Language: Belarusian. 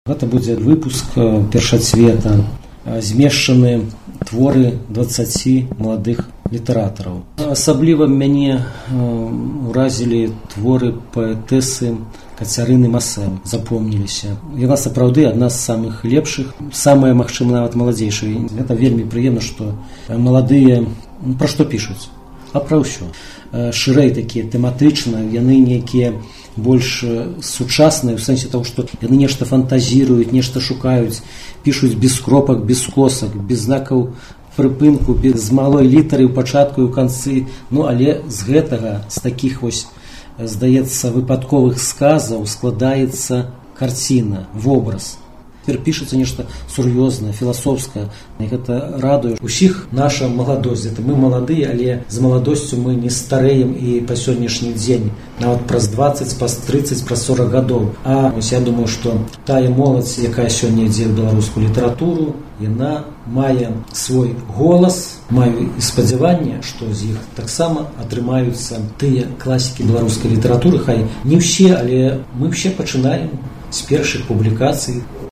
Гэта будзе выпуск першацвета, змешчаны творы 20 маладых літаратараў. Асабліва мяне уразілі творы паэтэсы Кацярыны Масэ, запомніліся. Яна сапраўды адна з самых лепшых, самая, магчыма, нават маладзейшая. Гэта вельмі прыемна, што маладыя пра што пішуць, а пра ўсё. Шырэй такія, тэматычна, яны нейкія больш сучасныя, у сэнсе таго, што яны нешта фантазіруюць, нешта шукаюць, пішуць без кропак, без косак, без знакаў прыпынку, без малой літары ў пачатку і ў канцы. Але з гэтага, з такіх вось, здаецца, выпадковых сказаў складаецца карціна, вобраз. Цяпер пішацца нешта сур'ёзнае, філасофскае. І гэта радуе усіх наша маладосць. Это мы маладыя, але з маладосцю мы не старэем і па сённяшні дзень. Нават праз 20, праз 30, праз 40 гадоў. А я думаю, што тая моладзь, якая сёння ідзе ў беларускую літаратуру, яна мае свой голас, маю і спадзяванне, што з іх таксама атрымаюцца тыя класікі беларускай літаратуры. Хай не ўсе, але мы ўсе пачынаем з першых публікацый.